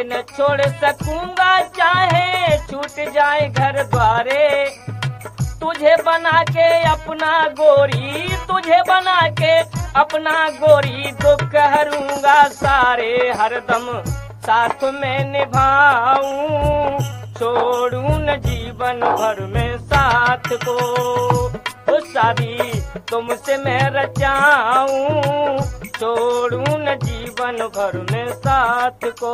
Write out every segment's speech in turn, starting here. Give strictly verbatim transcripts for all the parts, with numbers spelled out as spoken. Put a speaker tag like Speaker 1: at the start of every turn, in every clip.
Speaker 1: न छोड़ सकूंगा चाहे छूट जाए घर द्वारे। तुझे बना के अपना गोरी, तुझे बना के अपना गोरी, दुख हरूंगा सारे हरदम साथ में निभाऊं, छोड़ूं न जीवन भर में साथ को। तो शादी तुमसे मैं रचाऊं, छोड़ूं न जीवन भर में साथ को।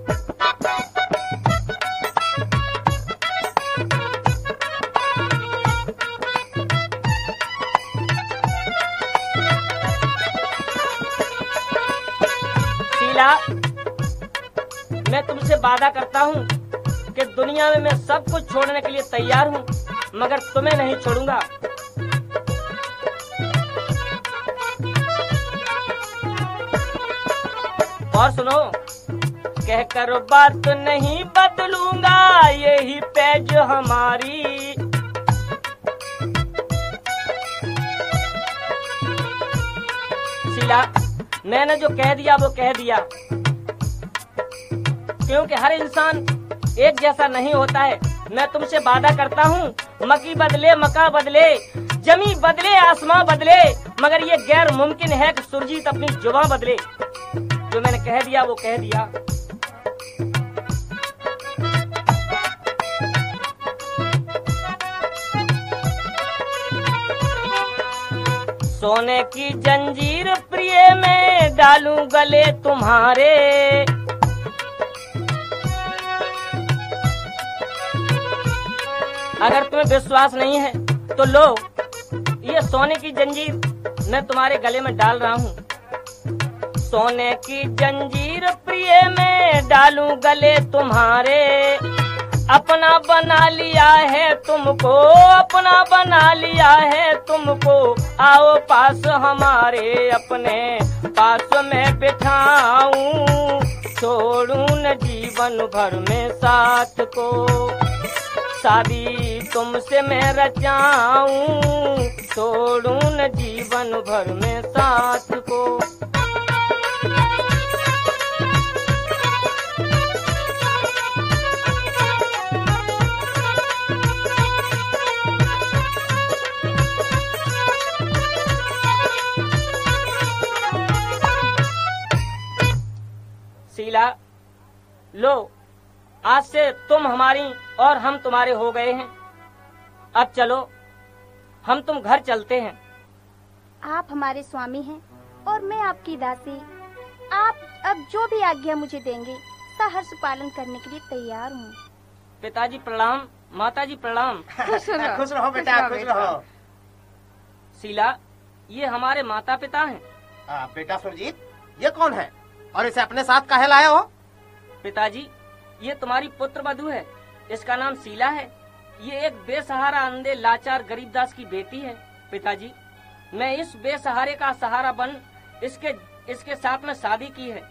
Speaker 1: शीला, मैं तुमसे वादा करता हूँ कि दुनिया में मैं सब कुछ छोड़ने के लिए तैयार हूँ, मगर तुम्हें नहीं छोड़ूंगा। और सुनो, कहकर बात नहीं बदलूंगा, यही पैज हमारी। शीला, मैंने जो कह दिया वो कह दिया, क्योंकि हर इंसान एक जैसा नहीं होता है। मैं तुमसे वादा करता हूँ, मकी बदले मका बदले, जमी बदले आसमां बदले, मगर ये गैर मुमकिन है कि सुरजीत अपनी जुबान बदले। जो मैंने कह दिया वो कह दिया। सोने की जंजीर प्रिय में डालूं गले तुम्हारे, अगर तुम्हें विश्वास नहीं है तो लो, ये सोने की जंजीर मैं तुम्हारे गले में डाल रहा हूँ। सोने की जंजीर प्रिय में डालूं गले तुम्हारे, अपना बना लिया है तुमको, अपना बना लिया है तुमको, आओ पास हमारे अपने पास में बिठाऊं, छोड़ूं न जीवन भर में साथ को। शादी तुमसे मैं रचाऊं, छोड़ूं न जीवन भर में साथ को। शीला, लो, आज से तुम हमारी और हम तुम्हारे हो गए हैं। अब चलो, हम तुम घर चलते हैं।
Speaker 2: आप हमारे स्वामी हैं और मैं आपकी दासी। आप अब जो भी आज्ञा मुझे देंगे सहर्ष पालन करने के लिए तैयार हूँ।
Speaker 1: पिताजी प्रणाम, माताजी प्रणाम।
Speaker 3: खुश रहो, खुश रहो बेटा, खुश रहो।
Speaker 1: शीला, ये हमारे माता पिता हैं।
Speaker 3: आ, बेटा सुरजीत, ये कौन है और इसे अपने साथ काहे लाए हो?
Speaker 1: पिताजी, ये तुम्हारी पुत्र वधू है, इसका नाम शीला है। ये एक बेसहारा अंधे लाचार गरीबदास की बेटी है। पिताजी, मैं इस बेसहारे का सहारा बन इसके इसके साथ में शादी की है,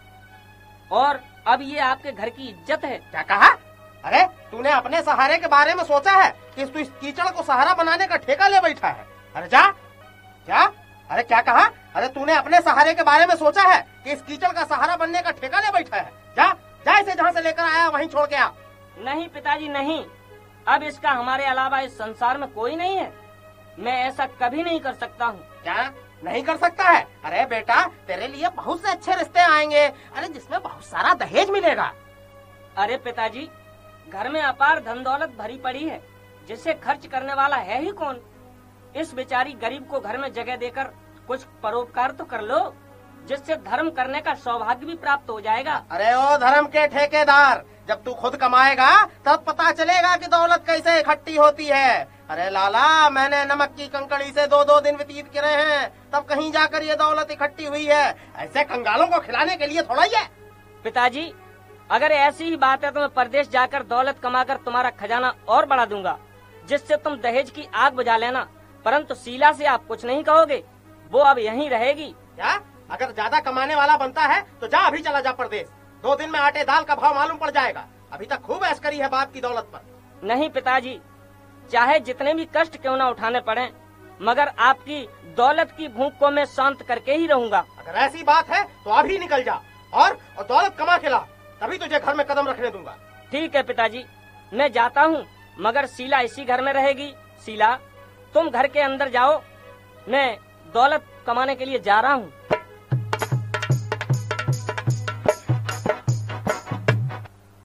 Speaker 1: और अब ये आपके घर की इज्जत है।
Speaker 3: क्या कहा? अरे तूने अपने सहारे के बारे में सोचा है कि तू इस कीचड़ को सहारा बनाने का ठेका ले बैठा है? अरे जा, क्या? अरे क्या कहा? अरे तूने अपने सहारे के बारे में सोचा है कि इस कीचड़ का सहारा बनने का ठेका ले बैठा है? जा, जा, इसे जहाँ से लेकर आया वहीं छोड़ के आ।
Speaker 1: नहीं पिताजी नहीं, अब इसका हमारे अलावा इस संसार में कोई नहीं है। मैं ऐसा कभी नहीं कर सकता हूँ।
Speaker 3: क्या नहीं कर सकता है? अरे बेटा, तेरे लिए बहुत से अच्छे रिश्ते आएंगे, अरे जिसमें बहुत सारा दहेज मिलेगा।
Speaker 1: अरे पिताजी, घर में अपार धन दौलत भरी पड़ी है, जिसे खर्च करने वाला है ही कौन। इस बेचारी गरीब को घर में जगह देकर कुछ परोपकार तो कर लो, जिससे धर्म करने का सौभाग्य भी प्राप्त हो जाएगा।
Speaker 3: अरे ओ धर्म के ठेकेदार, जब तू खुद कमाएगा तब पता चलेगा कि दौलत कैसे इकट्ठी होती है। अरे लाला, मैंने नमक की कंकड़ी से दो दो दिन व्यतीत करे हैं, तब कहीं जाकर ये दौलत इकट्ठी हुई है। ऐसे कंगालों को खिलाने के लिए थोड़ा ही है।
Speaker 1: पिताजी, अगर ऐसी ही बात है तो मैं परदेश जाकर दौलत कमाकर तुम्हारा खजाना और बढ़ा दूंगा, जिससे तुम दहेज की आग बुझा लेना। परंतु शीला से आप कुछ नहीं कहोगे, वो अब यहीं रहेगी।
Speaker 3: क्या? अगर ज्यादा कमाने वाला बनता है तो जा, अभी चला जा परदेश। दो दिन में आटे दाल का भाव मालूम पड़ जाएगा। अभी तक खूब ऐश करी है बाप की दौलत पर।
Speaker 1: नहीं पिताजी, चाहे जितने भी कष्ट क्यों न उठाने पड़े, मगर आपकी दौलत की भूख को मैं शांत करके ही रहूंगा।
Speaker 3: अगर ऐसी बात है तो अभी निकल जा और, और दौलत कमा के ला। तभी तुझे घर में कदम रखने दूंगा।
Speaker 1: ठीक है पिताजी, मैं जाता हूँ, मगर शीला इसी घर में रहेगी। शीला, तुम घर के अंदर जाओ, मैं दौलत कमाने के लिए जा रहा हूँ।